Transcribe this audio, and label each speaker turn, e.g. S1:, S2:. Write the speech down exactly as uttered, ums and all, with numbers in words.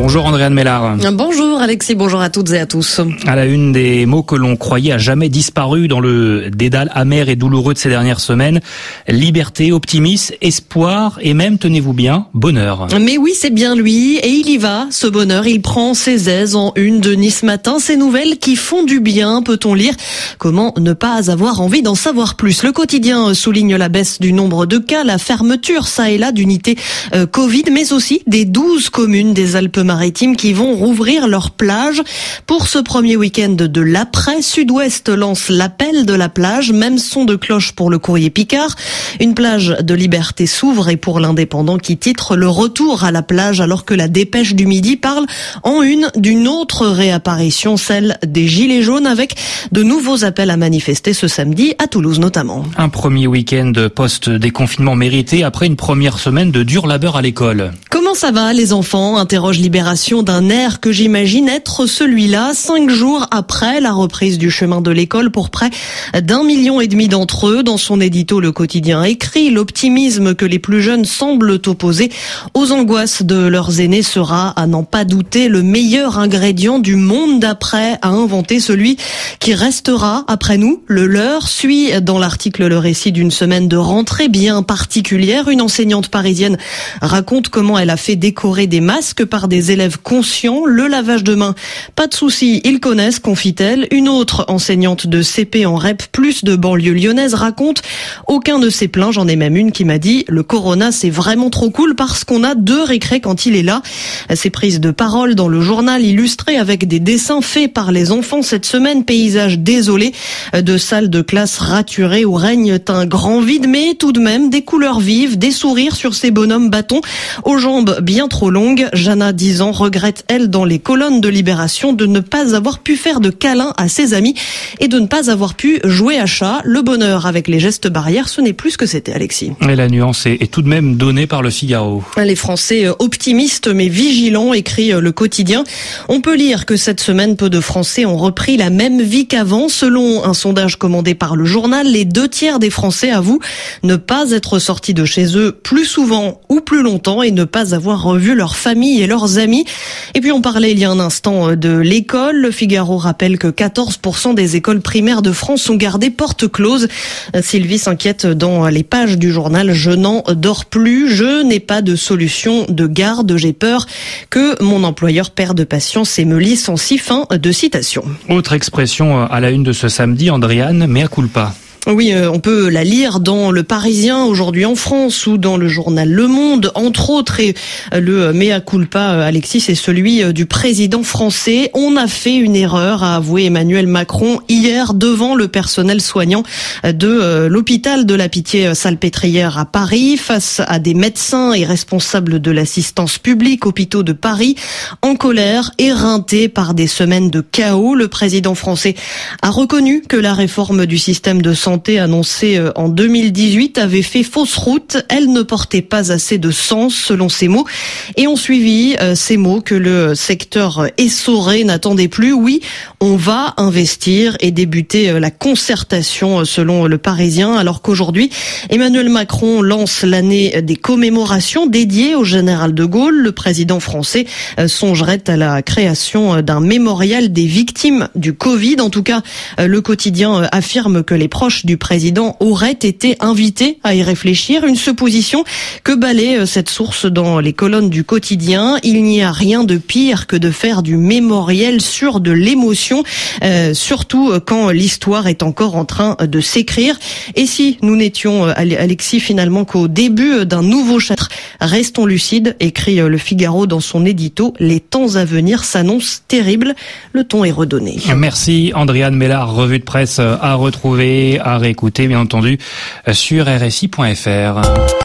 S1: Bonjour Andréane Mélard.
S2: Bonjour Alexis, bonjour à toutes et à tous.
S1: À la une, des mots que l'on croyait à jamais disparus dans le dédale amer et douloureux de ces dernières semaines. Liberté, optimisme, espoir et même, tenez-vous bien, bonheur.
S2: Mais oui, c'est bien lui et il y va, ce bonheur. Il prend ses aises en une de Nice Matin. Ces nouvelles qui font du bien, peut-on lire. Comment ne pas avoir envie d'en savoir plus? Le quotidien souligne la baisse du nombre de cas, la fermeture, ça et là, d'unités euh, Covid, mais aussi des douze communes des Alpes-Maritimes qui vont rouvrir leurs plages. Pour ce premier week-end de l'après, Sud-Ouest lance l'appel de la plage, même son de cloche pour le Courrier Picard. Une plage de liberté s'ouvre et pour l'Indépendant qui titre le retour à la plage, alors que la Dépêche du Midi parle en une d'une autre réapparition, celle des Gilets jaunes, avec de nouveaux appels à manifester ce samedi à Toulouse notamment.
S1: Un premier week-end post-déconfinement mérité après une première semaine de dur labeur à l'école.
S2: Comment ça va les enfants? Interroge Libération d'un air que j'imagine être celui-là, cinq jours après la reprise du chemin de l'école pour près d'un million et demi d'entre eux. Dans son édito, le quotidien écrit: l'optimisme que les plus jeunes semblent opposer aux angoisses de leurs aînés sera, à n'en pas douter, le meilleur ingrédient du monde d'après à inventer, celui qui restera après nous. Le leur suit dans l'article le récit d'une semaine de rentrée bien particulière. Une enseignante parisienne raconte comment elle a fait décorer des masques par des élèves conscients. Le lavage de mains, pas de souci, ils connaissent, confie-t-elle. Une autre enseignante de C P en R E P plus de banlieue lyonnaise raconte: aucun ne s'est plaint, j'en ai même une qui m'a dit: le corona c'est vraiment trop cool parce qu'on a deux récrés quand il est là. Ces prises de parole dans le journal illustrées avec des dessins faits par les enfants cette semaine, paysage désolé de salles de classe raturées où règne un grand vide, mais tout de même des couleurs vives, des sourires sur ces bonhommes bâtons aux jambes bien trop longues. Jana, dix ans, regrette, elle, dans les colonnes de Libération, de ne pas avoir pu faire de câlins à ses amis et de ne pas avoir pu jouer à chat. Le bonheur avec les gestes barrières, ce n'est plus ce que c'était, Alexis.
S1: Et la nuance est, est tout de même donnée par le Figaro.
S2: Les Français optimistes mais vigilants, écrit le quotidien. On peut lire que cette semaine, peu de Français ont repris la même vie qu'avant. Selon un sondage commandé par le journal, les deux tiers des Français avouent ne pas être sortis de chez eux plus souvent ou plus longtemps et ne pas avoir revu leur famille et leurs amis. Et puis on parlait il y a un instant de l'école. Le Figaro rappelle que quatorze pour cent des écoles primaires de France sont gardées porte close. Sylvie s'inquiète dans les pages du journal: je n'en dors plus, je n'ai pas de solution de garde, j'ai peur que mon employeur perde patience et me licencie. Fin de citation.
S1: Autre expression à la une de ce samedi, Andréane, mea culpa.
S2: Oui, euh, on peut la lire dans Le Parisien aujourd'hui en France ou dans le journal Le Monde, entre autres. Et euh, le mea culpa, euh, Alexis, c'est celui euh, du président français. On a fait une erreur, a avoué Emmanuel Macron hier devant le personnel soignant de euh, l'hôpital de la Pitié-Salpêtrière à Paris, face à des médecins et responsables de l'assistance publique, hôpitaux de Paris, en colère, éreintés par des semaines de chaos. Le président français a reconnu que la réforme du système de santé annoncée en deux mille dix-huit avait fait fausse route. Elle ne portait pas assez de sens, selon ses mots. Et ont suivi euh, ces mots que le secteur essoré n'attendait plus. Oui, on va investir et débuter euh, la concertation, euh, selon Le Parisien, alors qu'aujourd'hui, Emmanuel Macron lance l'année des commémorations dédiées au général de Gaulle. Le président français euh, songerait à la création d'un mémorial des victimes du Covid. En tout cas, euh, le quotidien euh, affirme que les proches du président auraient été invités à y réfléchir. Une supposition que balaie cette source dans les colonnes du quotidien. Il n'y a rien de pire que de faire du mémoriel sur de l'émotion, euh, surtout quand l'histoire est encore en train de s'écrire. Et si nous n'étions, Alexis, finalement qu'au début d'un nouveau chapitre? Restons lucides, écrit Le Figaro dans son édito. Les temps à venir s'annoncent terribles. Le ton est redonné.
S1: Merci Andréane Mélard. Revue de presse à retrouver, à réécouter bien entendu sur R S I point F R.